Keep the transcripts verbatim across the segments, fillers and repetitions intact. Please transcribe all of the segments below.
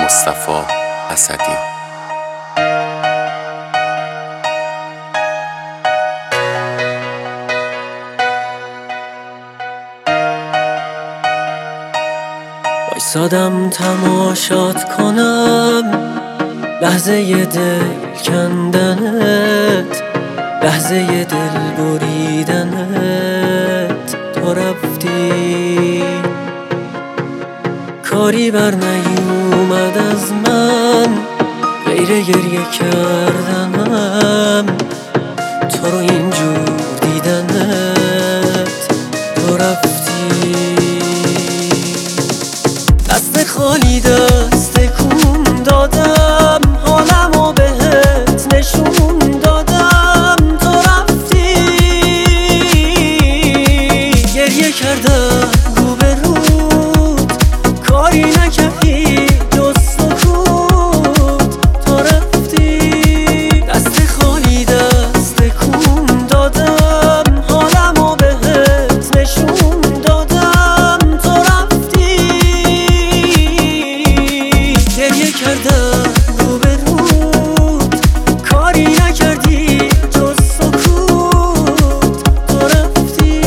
مصطفی اسدی. وایسادم تماشات کنم لحظه دل کندنت، لحظه دل بریدنت. تو رفتی کاری بر نیومد از من غیر گریه کردنم، تو رو اینجور دیدنت. تو رفتی دست خالی دست تکون دادم، حالمو بهت نشون دادم. تو رفتی گریه کردم روبروت، کاری نکردی جز سکوت. تو رفتی دست خالی دست تکون دادم، حالمو بهت نشون دادم. تو رفتی گریه کردم روبروت، کاری نکردی جز سکوت. تو رفتی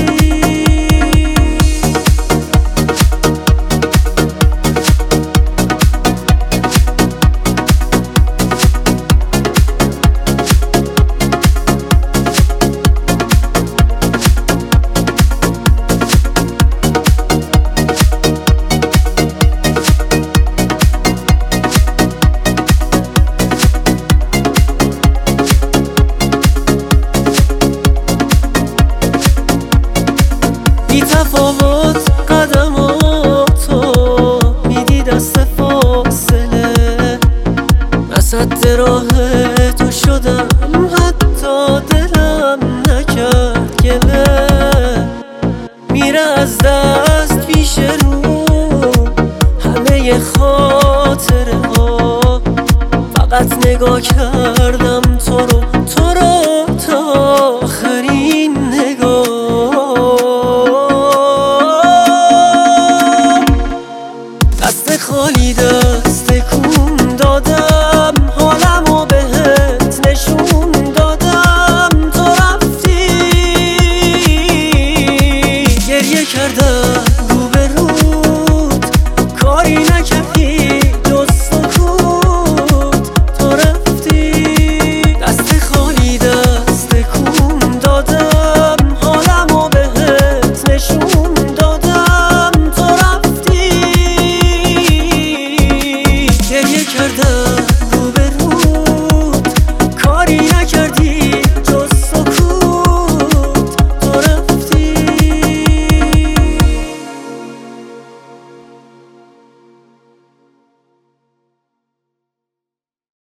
بی تفاوت قدماتو میدی دست فاصله، وسط راه تو شدم حتی دلم نکرد گله. میره از دست پیش رو همه خاطره ها، فقط نگاه کردم تو رو تو رو تا آخرین نگاه. دست خالی دست